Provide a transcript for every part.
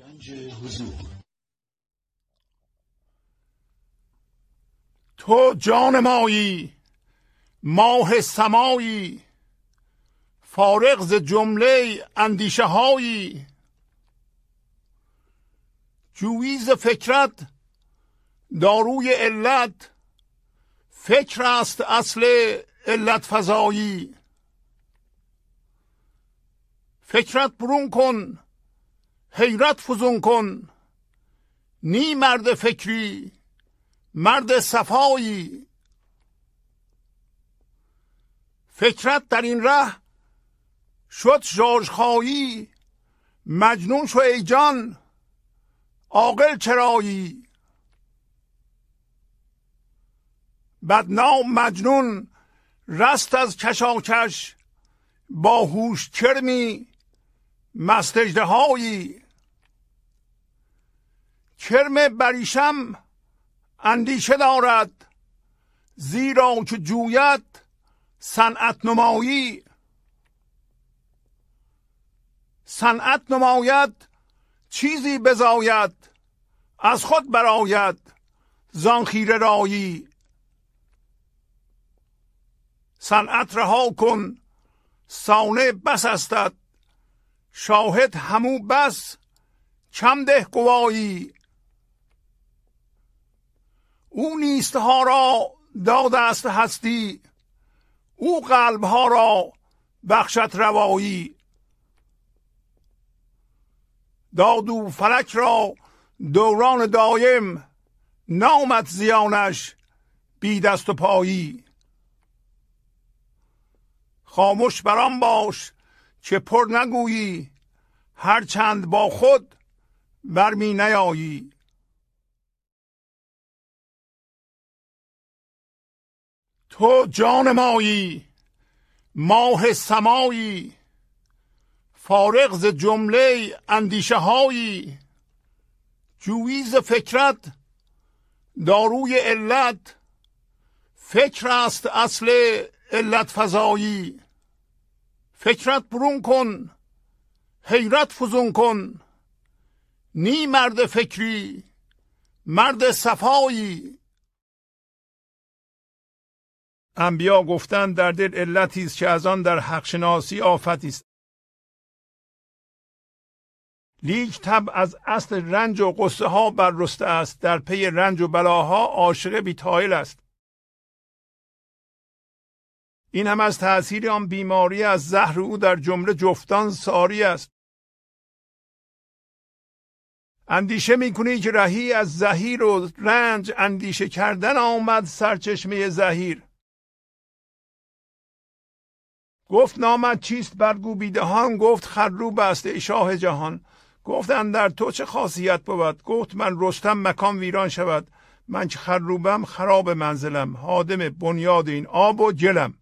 گنج حضور. تو جان مایی، ماه سمایی، فارغ ز جمله اندیشه هایی. جویی ز فکرت داروی علت، فکر است اصل علت فزایی. فکرت برون کن، حیرت فزون کن، نی مرد فکری مرد صفایی. فکرت در این ره شد ژرژخایی، مجنون شو ای جان عاقل چرایی. بدنام مجنون رست از کشاکش، باهوش کرمی مست اژدهایی. کرم بریشم اندیشه دارد، زیرا که جوید صنعت نمایی. صنعت نماید چیزی بزاید، از خود براید زان خیره رایی. صنعت رها کن صانع بس استت، شاهد همو بس کم ده گوایی. او نیستها را داده است هستی، او قلبها را بخشد روایی. داد او فلک را دوران دایم، نامد زیانش بی دست و پایی. خاموش بران باش که پر نگویی، هر چند با خود برمی نیایی. تو جان مایی، ماه سمایی، فارغ ز جمله اندیشه هایی. جویی ز فکرت داروی علت، فکر است اصل علت فزایی. فکرت برون کن، حیرت فزون کن، نی مرد فکری مرد صفایی. انبیا گفتند در دل علتی است که از آن در حق شناسی آفتی است. لیک طبع از اصل رنج و غصه ها بررسته است، در پی رنج و بلاها عاشق بی‌طایل است. این هم از تأثیر آن بیماری از زهر او در جمله جفتان ساری است. اندیشه میکنی که رهی از زحیر و رنج، اندیشه کردن آمد سرچشمه زحیر. گفت نامت چیست برگو بیدهان، گفت خروب است ای شاه جهان. گفتند در تو چه خاصیت بود، گفت من رستم مکان ویران شود. من که خروبم خراب منزلم، هادم بنیاد این آب و گلم.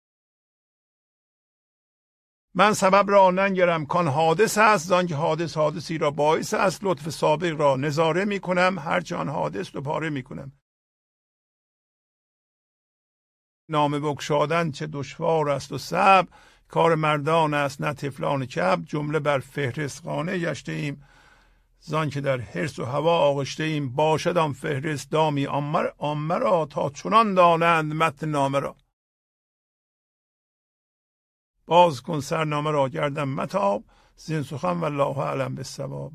من سبب را ننگرم کان حادث است، زانکه حادث حادثی را باعث است. لطف سابق را نظاره می کنم، هرچه آن حادث دوباره می کنم. نامه بگشادن چه دشوار است و صعب، کار مردان است نه طفلان کب. جمله بر فهرست خانه گشته ایم، زانکه در حرص و هوا آغشته ایم. باشد آن فهرست دامی عامه را، تا چنان دانند متن نامه را. باز کن سرنامه را گردم متاب، زین سخن والله اعلم بالصواب.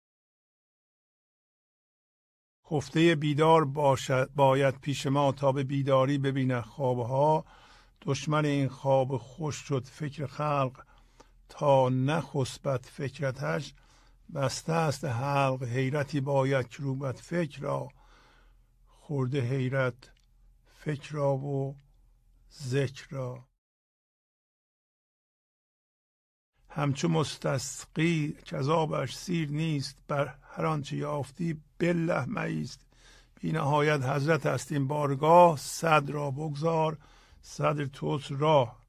خفته بیدار باید پیش ما، تا به بیداری ببیند خوابها. دشمن این خواب خوش شد فکر خلق، تا نخسبت فکرتش بسته است حلق. حیرتی باید که روبت فکر را، خورده حیرت فکر را و ذکر را. همچو مستسقی کذابش سیر نیست، بر هر آنچه یافتی بالله مایست. بی نهایت حضرت است این بارگاه، صدر را بگذار صدر توست راه.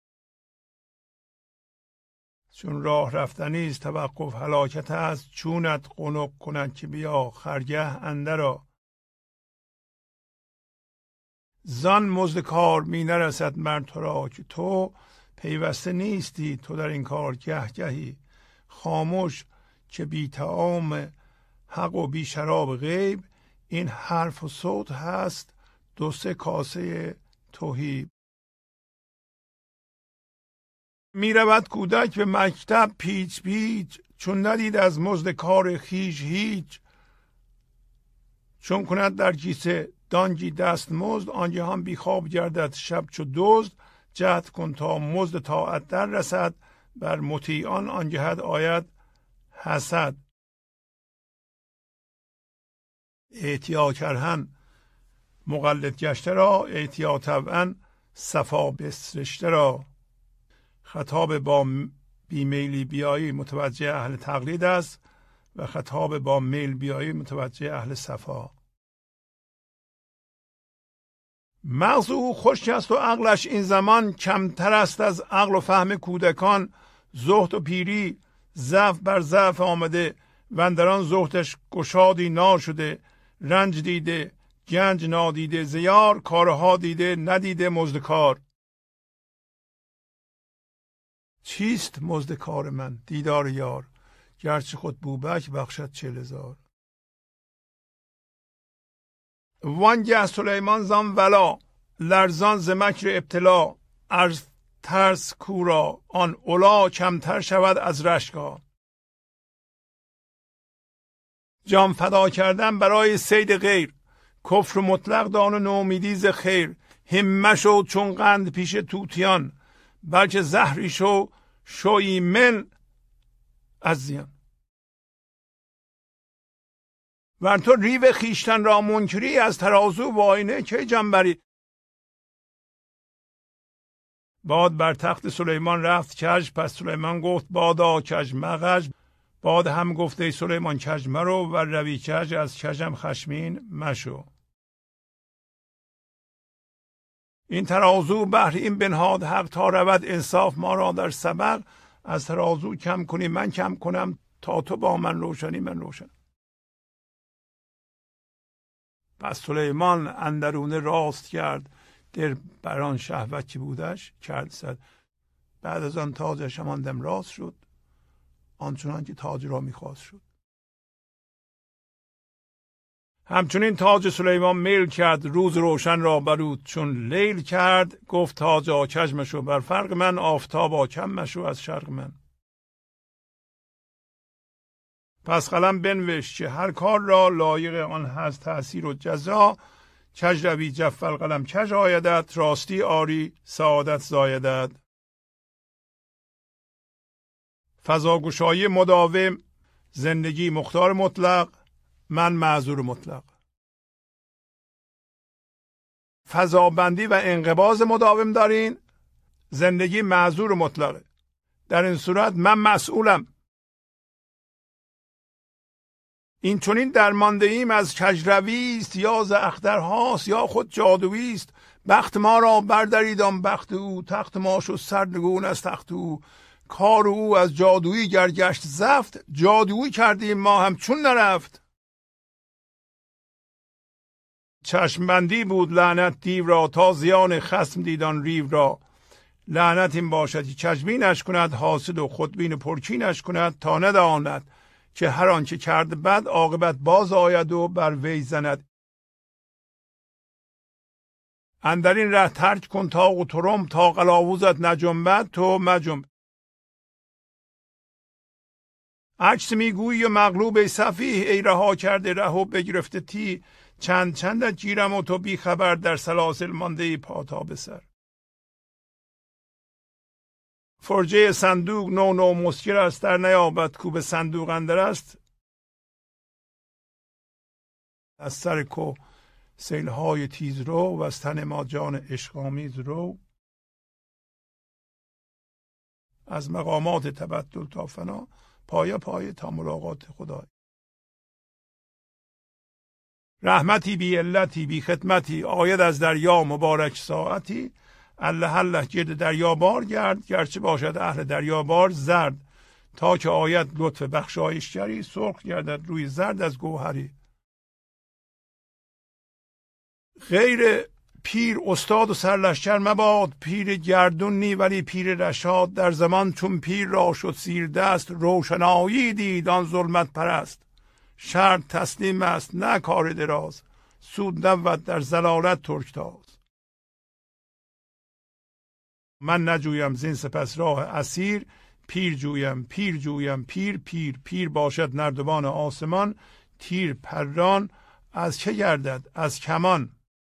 چون راه رفتنی است توقف هلاکت است، چونت قنق کند که بیا خرگه اندرآ. زان مزد کار می نرسد مر تو را، که تو پیوسته نیستی تو در این کار گه گهی. خاموش که بی طعام حق و بی شراب غیب. این حرف و صوت هست 2-3 کاسه تهی. می رود کودک به مکتب پیچ پیچ، چون ندید از مزد کار خویش هیچ. چون کند در کیسه دانگی دست مزد، آنجهان بی خواب گردد شب چو دزد. جهد کن تا مزد طاعت در رسد، بر مطیعان آنجهت آید حسد. احتیا کردن مقلد گشته را، احتیا طبعا صفا بسرشته را. خطاب با بیمیلی بیایی متوجه اهل تقلید است و خطاب با میل بیایی متوجه اهل صفا. مغز او خشک است و عقلش این زمان کمتر است از عقل و فهم کودکان. زهد و پیری ضعف بر ضعف آمده، و اندران زهدش گشادی نار شده. رنج دیده گنج نادیده زیار، کارها دیده ندیده مزد کار. چیست مزد کار من؟ دیدار یار، گرچه خود بوبک بخشد 40,000. وانگه سلیمان زان ولا، لرزان ز مکر ابتلا. از ترس کورا آن اولا، کمتر شود از رشکا. جان فدا کردن برای صید غیر، کفر مطلق دان و نومیدی ز خیر. همه شو چون قند پیش طوطیان، بلکه زهری شو ایمن از زیان. ور تو ریو خیشتن را منکری، از ترازو و آینه کی جان بری. باد بر تخت سلیمان رفت کژ، پس سلیمان گفت بادا کژ مغژ. باد هم گفت ای سلیمان کژ مرو، و روی کژ از کژم خشمین مشو. این ترازو بهر این بنهاد حق، تا رود انصاف ما را در سبق. از ترازو کم کنی من کم کنم، تا تو با من روشنی من روشن. پس سلیمان اندرونه راست کرد، در بران شهوت که بودش کرد صد. بعد از آن تاجش همان دم راست شد، آنچنان که تاج را میخواست شد. همچنین تاج سلیمان میل کرد، روز روشن را برود چون لیل کرد. گفت تاجا کژ مشو بر فرق من، آفتابا کم مشو از شرق من. پس قلم بنوشت که هر کار را لایق آن هست تأثیر و جزا. کژ روی جف القلم کژ آیدت، راستی آری سعادت زایدت. فضاگشایی مداوم، زندگی مختار مطلق، من معذور مطلق. فضابندی و انقباض مداوم دارین، زندگی معذور مطلقه. در این صورت من مسئولم. این چونین درمانده ایم از کژروی است، یا ز اخترهاست یا خود جادویی است. بخت ما را بردرید آن بخت او، تخت ما شد سرنگون از تخت او. کار او از جادویی گر گشت زفت، جادویی کردیم ما هم چون نرفت. چشمبندی بود لعنت دیو را، تا زیان خصم دیدان ریو را. لعنت این باشد که کژبینش کند، حاسد و خودبین پرکینش کند. تا نداند که هر آنچه کرد بد، عاقبت باز آید و بر وی زند. اندر این ره ترک کن طاق و ترم، تا قلاووزت نجنبد تو مجنب. عکس میگویی و مغلوب ای سفیه، ای رها کرده ره و بگرفته تی. چند چندت گیرم و تو بی خبر، در سلاسل مانده ای پا تا به سر. فرجه صندوق نو مسکر است، در نیابد کو به صندوق اندر است. از سر کو سیلهای تیز رو، و از تن ما جان عشق‌آمیز رو. از مقامات تبدل تا فنا، پایه پایه تا ملاقات خدا. رحمتی بی علتی بی خدمتی، آید از دریا مبارک ساعتی. الله الله گرد دریا بار گرد، گرچه باشد اهل دریا بار زرد. تا که آید لطف بخشایشگری، سرخ گردد روی زرد از گوهری. غیر پیر استاد و سرلشکر مباد، پیر گردون نی ولی پیر رشاد. در زمان چون پیر را شد زیر دست، روشنایی دید آن ظلمت پرست. شرط تسلیم است نه کار دراز، سود نبود در ضلالت ترکتاز. من نجویم زین سپس راه اسیر، پیر جویم پیر جویم پیر پیر. پیر باشد نردبان آسمان، تیر پران از چه گردد از کمان.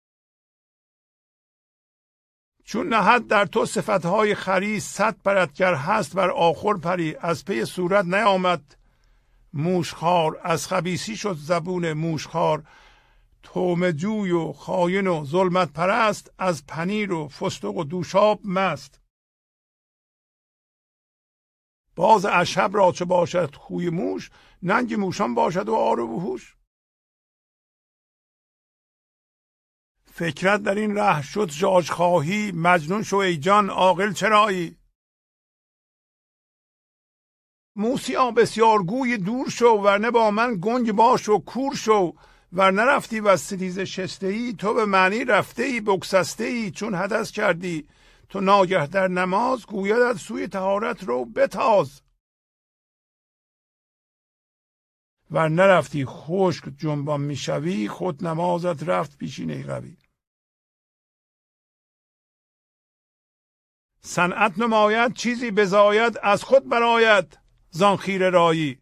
چون نهد در تو صفتهای خری، صد پرتگر هست بر آخر پری. از پی صورت نیامد موشخار، از خبیثی شد زبون موشخار. تومه جوی و خاین و ظلمت پرست، از پنیر و فستق و دوشاب مست. باز اشهب را چه باشد خوی موش، ننگ موشان باشد و آر و هوش. فکرت در این ره شد ژاژ خواهی، مجنون شو ای جان عاقل چرایی. موسیا بسیار گوی دور شو، ورنه با من گنگ باش و کور شو. ور نرفتی و ستیز شسته ای، تو به معنی رفته ای بگسسته ای. چون حدث کردی تو ناگه در نماز، گویدت سوی طهارت رو بتاز. ور نرفتی خشک جنبان میشوی، خود نمازت رفت پیشینه قوی. صنعت نماید چیزی بزاید، از خود براید زان خیره رایی.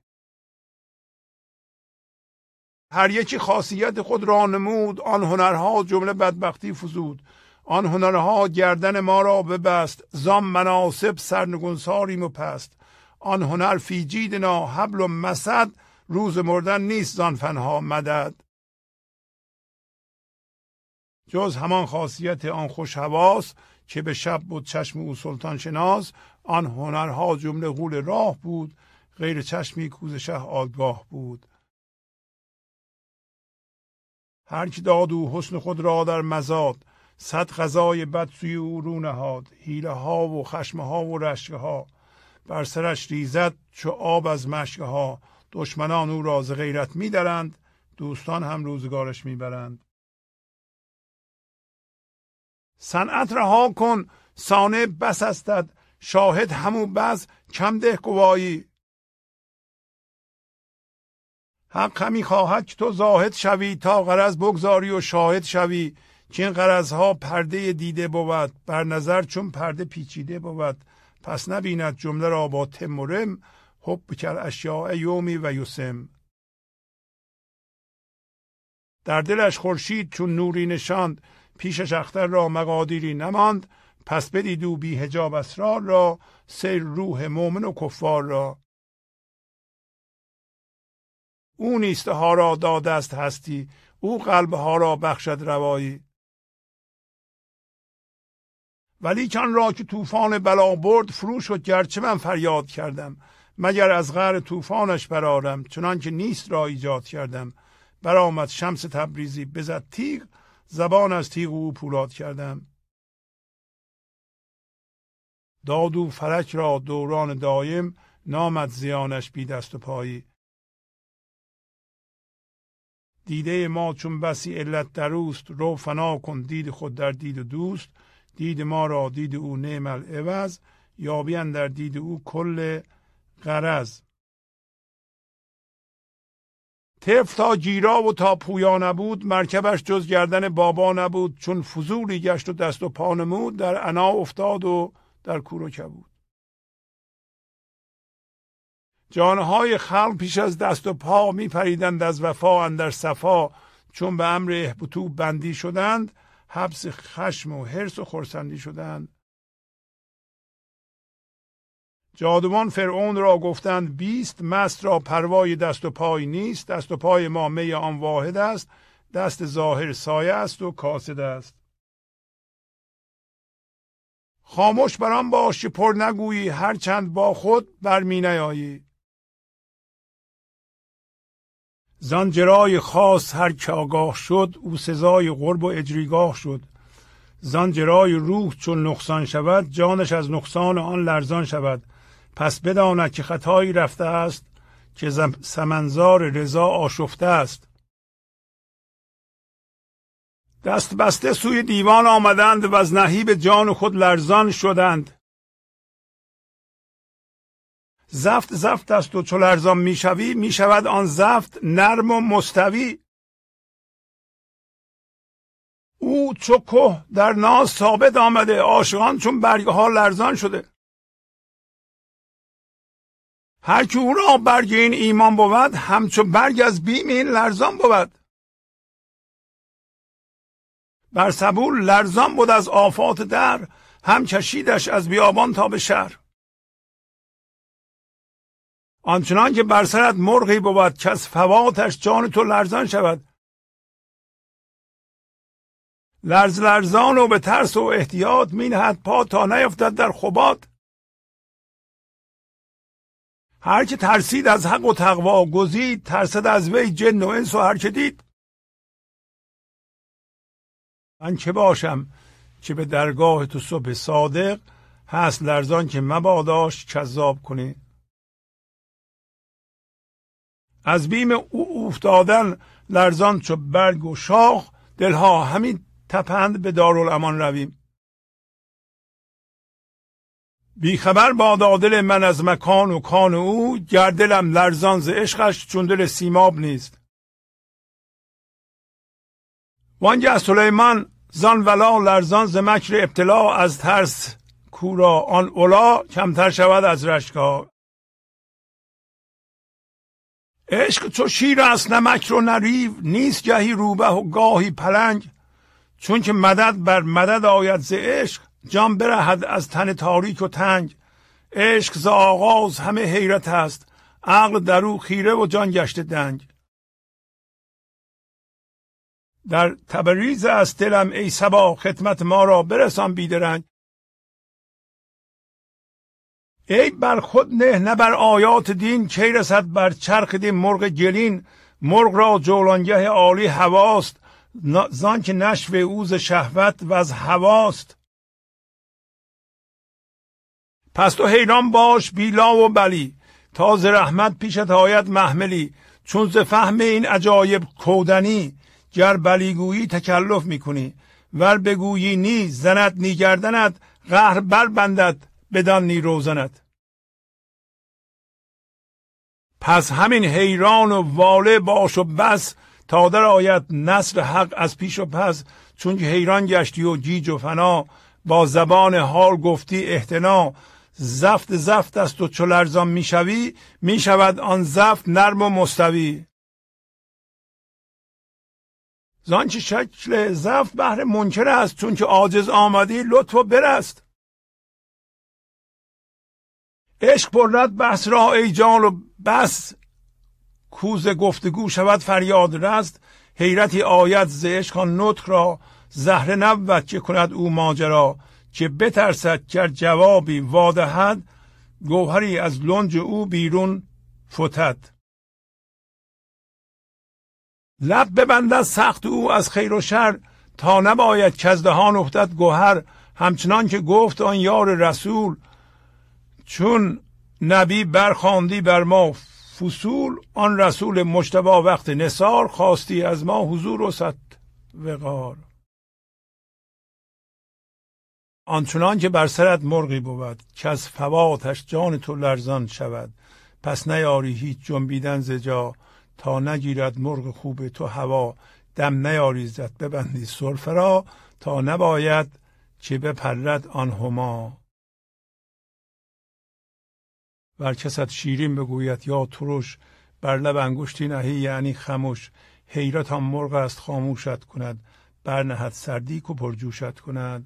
هر یکی خاصیت خود را نمود، آن هنرها جمله بدبختی فزود. آن هنرها گردن ما را ببست، زان مناسب سرنگونساریم و پست. آن هنر فی جیدنا حبل و مسد، روز مردن نیست زان فنها مدد. جز همان خاصیت آن خوش حواس، که به شب بود چشم او سلطان شناس. آن هنرها جمله غول راه بود، غیر چشمی کوز شه آگاه بود. هر کی داد او حسن خود را در مزاد، صد قضای بد سوی او رو نهاد. حیله ها و خشم ها و رشک ها، بر سرش ریزد چو آب از مشک ها. دشمنان او را ز غیرت می درند، دوستان هم روزگارش می برند. صنعت رها کن صانع بس استد، شاهد همو بس کم ده گوایی. حق همی خواهد که تو زاهد شوی، تا غرض بگذاری و شاهد شوی. که این غرضها پرده دیده بود، بر نظر چون پرده پیچیده بود. پس نبیند جمله را با تم و رم، حب کل اشیاء یومی و یسم. در دلش خورشید چون نوری نشاند، پیشش اختر را مقادیری نماند. پس بدید او بی حجاب اسرار را، سیر روح مومن و کفار را. او نیسته ها را داده است هستی، او قلب ها را بخشد روایی. ولی کان را که طوفان بلا برد، فرو شد گرچه من فریاد کردم. مگر از قعر طوفانش برارم، چنان که نیست را ایجاد کردم. برآمد شمس تبریزی بزد تیغ، زبان از تیغ او پولاد کردم. داد او فلک را دوران دایم، نامد زیانش بی دست و پایی. دیده ما چون بسی علت در اوست، رو فنا کن دید خود در دید دوست. دید ما را دید او نعم العوض، یابی اندر دید او کل غرض. طفل تا گیرا و تا پویا نبود، مرکبش جز گردن بابا نبود. چون فضولی گشت و دست و پا نمود، در عنا افتاد و در کور و کبود. جانهای خلق پیش از دست و پا، می پریدند از وفا اندر صفا. چون به امر اهبطوا بندی شدند، حبس خشم و حرص و خرسندی شدند. جادوان فرعون را گفتند بیست، مست را پروای دست و پای نیست. دست و پای ما می آن واحد است، دست ظاهر سایه است و کاسد است. خاموش بران باش که پر نگویی، هر چند با خود برمی نیایی. زان جرای خاص هر که آگاه شد، او سزای قرب و اجریگاه شد. زان جرای روح چون نقصان شود، جانش از نقصان آن لرزان شود. پس بداند که خطایی رفته است، که سمنزار رضا آشفته است. دست بسته سوی دیوان آمدند و از نهیب جان خود لرزان شدند. زفت زفت است و چو لرزان میشوی میشود آن زفت نرم و مستوی. او چو که در ناز ثابت آمده، عاشقان چون برگ ها لرزان شده. هر که او را برگ این ایمان بود، همچو برگ از بیم این لرزان بود. بر سبول لرزان بود از آفات در، هم کشیدش از بیابان تا به شهر. آنچنان که بر سرت مرغی بود، که از فواتش جان تو لرزان شود. لرز لرزان و به ترس و احتیاط، می نهد پا تا نیفتد در خبات. هر که ترسید از حق و تقوا گزید، ترسد از وی جن و انس و هر که دید. من چه باشم که به درگاه تو صبح صادق، هست لرزان که مباداش کذاب کنی. از بیم او افتادن لرزان چو برگ و شاخ، دلها همین تپند به دارالامان رویم. بیخبر بادا دل من از مکان و کان او، گردلم لرزان ز عشقش چون دل سیماب نیست. وانگه سلیمان زان ولا لرزان ز مکر ابتلا، از ترس کورا آن اولا کمتر شود از رشکا. عشق چو شیر است نه مکر و نه ریو، نیست گهی روبه و گاهی پلنگ. چون که مدد بر مدد آید ز عشق، جان برهد از تن تاریک و تنگ. عشق ز آغاز همه حیرت است، عقل در او خیره و جان گشته دنگ. در تبریز است دلم ای صبا، خدمت ما را برسان بیدرنگ. ای بر خود نه نه بر آیات دین، کی رسد بر چرخ دین مرغ گلین. مرغ را جولانگه عالی هواست، زان که نشو اوز شهوت و از هواست. پس تو حیران باش بیلا و بلی، تا ز رحمت پیشت آید محملی. چون ز فهم این عجایب کودنی، گر بلیگویی تکلف میکنی. ور بگویی نی زند نی گردند، قهر بر بندد بدان نی روزند. پس همین حیران و واله باش و بس، تا در آید نصر حق از پیش و پس. چون که حیران گشتی و گیج و فنا، با زبان حال گفتی احتنا. زفت زفت است و چو لرزان میشوی، میشود آن زفت نرم و مستوی. زانچه شکل زفت بهر منکر است، چون که عاجز آمدی لطف و برست. عشق برد بحث را ای جان و بس، کوز گفتگو شود فریاد رست. حیرتی آید ز عشق آن نطق را، زهره نبود که کند او ماجرا. که بترسد گر جوابی وادهد، گوهری از لنج او بیرون فتد. لب ببندد سخت او از خیر و شر، تا نباید کز دهان افتد گوهر. همچنان که گفت آن یار رسول، چون نبی برخواندی بر ما فصول. آن رسول مجتبی وقت نثار، خواستی از ما حضور و صد وقار. آنچنان که بر سرت مرغی بود، که از فواتش جان تو لرزان شود. پس نیاری هیچ جنبیدن ز جا، تا نگیرد مرغ خوب تو هوا. دم نیاری زد ببندی سرفه را، تا نباید که بپرد آن هما. ور کست شیرین بگوید یا ترش، بر لب انگشتی نهی یعنی خموش. حیرت آن مرغ است خاموشت کند، برنهد سردی و پرجوشت کند.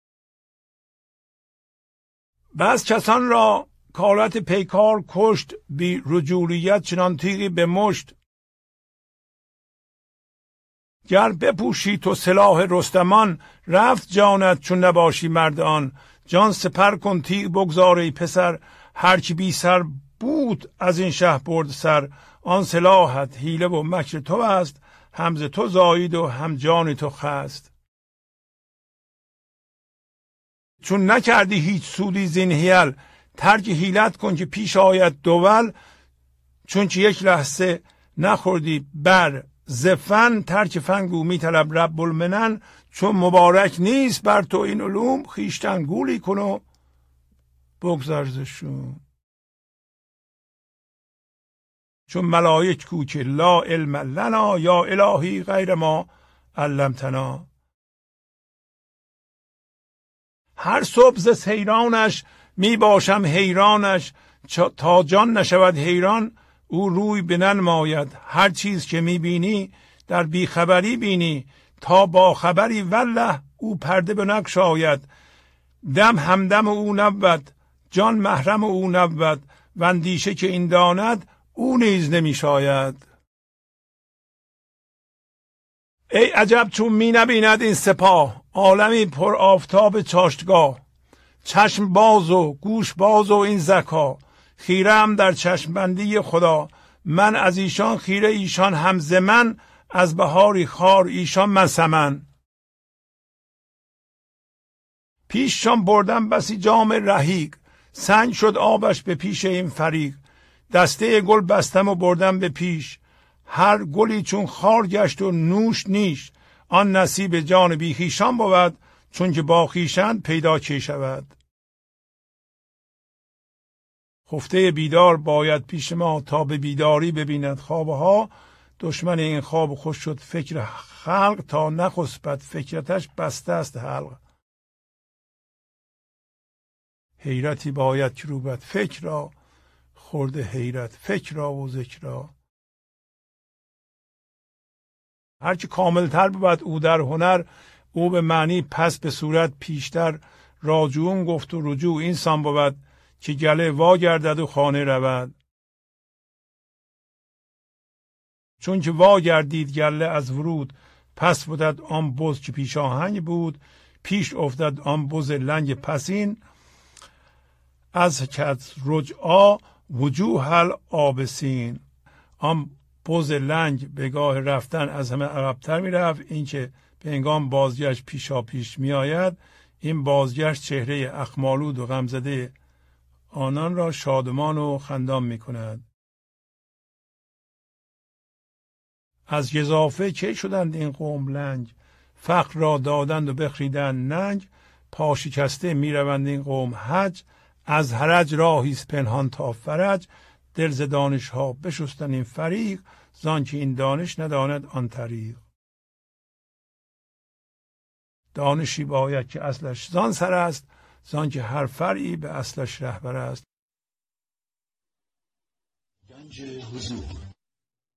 بس کسان را کالت پیکار کشت، بی رجولیت چنان تیغی به مشت. گر بپوشی تو سلاح رستمان، رفت جانت چون نباشی مرد آن. جان سپر کن تیغ بگذار ای پسر، هر کی بی سر بود از این شه برد سر. آن سلاحت حیله و مکر تو است، هم ز تو زایید و هم جان تو خست. چون نکردی هیچ سودی زین حیل، ترک حیلت کن که پیش آید دول. چون که یک لحظه نخوردی بر زفن ترک فنگو می طلب رب المنن. چون مبارک نیست بر تو این علوم، خویشتن گولی کن و بگذارزشون. چون ملائک کو که لا علم لنا، یا الهی غیر ما علمتنا. هر صبح ز سیرانش می باشم حیرانش، تا جان نشود حیران او روی بننماید. هر چیز که می بینی در بیخبری بینی، تا با خبری والله او پرده بنگشاید. دم همدم او نبود، جان محرم او نبود، و اندیشه که این داند او نیز نمی شاید. ای عجب چون می نبیند این سپاه، عالمی پر آفتاب چاشتگاه. چشم باز و گوش باز و این ذکا، خیره ام در چشم بندی خدا. من از ایشان خیره، ایشان هم ز من، از بهاری خار ایشان من سمن. پیششان بردم بسی جام رحیق، سنگ شد آبش به پیش این فریق. دسته گل بستم و بردم به پیش، هر گلی چون خار گشت و نوش نیش. آن نصیب جان بی خویشان بود، چون که با خویشان پیدا چه شود. خفته بیدار باید پیش ما، تا به بیداری ببیند خوابها. دشمن این خواب خوش شد فکر خلق، تا نخسبد فکرتش بسته است حلق. حیرتی باید که روبد فکر را، خورده حیرت فکر را و ذکر را. هر که کاملتر بود او در هنر، او به معنی پس به صورت پیشتر. راجعون گفت و رجوع این سان بود، که گله وا گردد و خانه رود. چون که وا گردید گله از ورود، پس بودد آن بز که پیش آهنگ بود. پیش افتد آن بز لنگ پسین، از کت رجعا وجوه العابسین. آن بز لنگ به گاه رفتن از همه عقب‌تر می رفت. این که به هنگام بازگشت پیشا پیش می آید، این بازگشت چهره اخمالود و غمزده آنان را شادمان و خندان می کند. از گزافه چه شدند این قوم لنگ، فقر را دادند و بخریدند ننگ. پاشکسته می روند این قوم حج، از حرج راهیست پنهان تا فرج. دل ز دانش ها بشستن این فریق، زان که این دانش نداند آن طریق. دانشی باید که اصلش زان سر است، زان که هر فرعی به اصلش رهبر است. گنج حضور